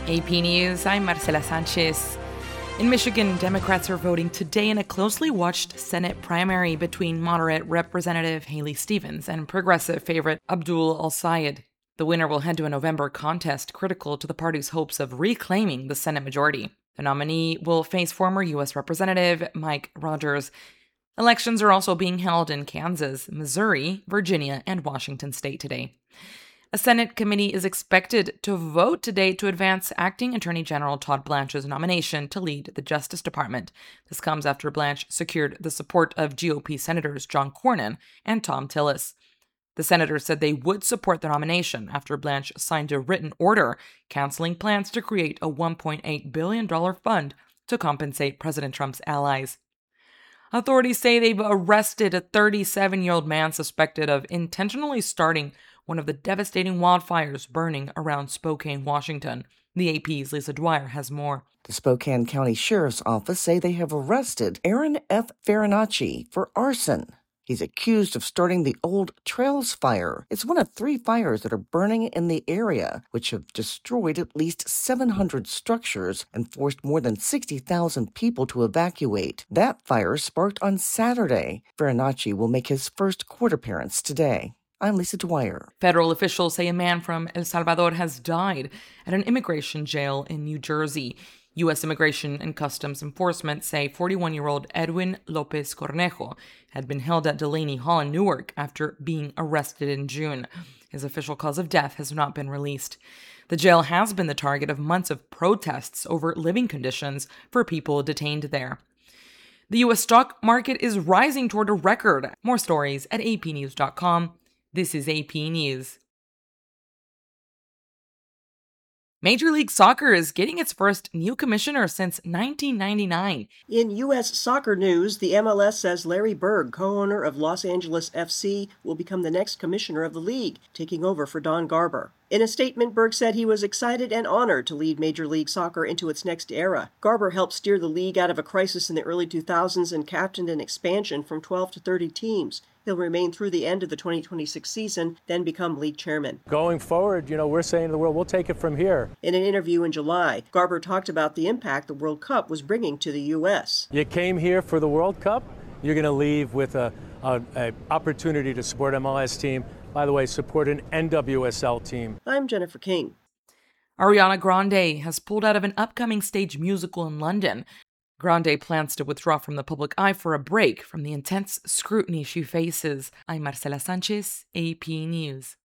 AP News, I'm Marcela Sanchez. In Michigan, Democrats are voting today in a closely watched Senate primary between moderate Representative Haley Stevens and progressive favorite Abdul El-Sayed. The winner will head to a November contest critical to the party's hopes of reclaiming the Senate majority. The nominee will face former U.S. Representative Mike Rogers. Elections are also being held in Kansas, Missouri, Virginia, and Washington state today. A Senate committee is expected to vote today to advance Acting Attorney General Todd Blanche's nomination to lead the Justice Department. This comes after Blanche secured the support of GOP Senators John Cornyn and Thom Tillis. The senators said they would support the nomination after Blanche signed a written order canceling plans to create a $1.8 billion fund to compensate President Trump's allies. Authorities say they've arrested a 37-year-old man suspected of intentionally starting one of the devastating wildfires burning around Spokane, Washington. The AP's Lisa Dwyer has more. The Spokane County Sheriff's Office say they have arrested Aaron F. Farinacci for arson. He's accused of starting the Old Trails Fire. It's one of 3 fires that are burning in the area, which have destroyed at least 700 structures and forced more than 60,000 people to evacuate. That fire sparked on Saturday. Farinacci will make his first court appearance today. I'm Lisa Dwyer. Federal officials say a man from El Salvador has died at an immigration jail in New Jersey. U.S. Immigration and Customs Enforcement say 41-year-old Edwin Lopez Cornejo had been held at Delaney Hall in Newark after being arrested in June. His official cause of death has not been released. The jail has been the target of months of protests over living conditions for people detained there. The U.S. stock market is rising toward a record. More stories at apnews.com. This is AP News. Major League Soccer is getting its first new commissioner since 1999. In U.S. soccer news, the MLS says Larry Berg, co-owner of Los Angeles FC, will become the next commissioner of the league, taking over for Don Garber. In a statement, Berg said he was excited and honored to lead Major League Soccer into its next era. Garber helped steer the league out of a crisis in the early 2000s and captained an expansion from 12 to 30 teams. He'll remain through the end of the 2026 season, then become league chairman. Going forward, we're saying to the world, we'll take it from here. In an interview in July, Garber talked about the impact the World Cup was bringing to the U.S. You came here for the World Cup, you're going to leave with an opportunity to support MLS team. By the way, support an NWSL team. I'm Jennifer King. Ariana Grande has pulled out of an upcoming stage musical in London. Grande plans to withdraw from the public eye for a break from the intense scrutiny she faces. I'm Marcela Sanchez, AP News.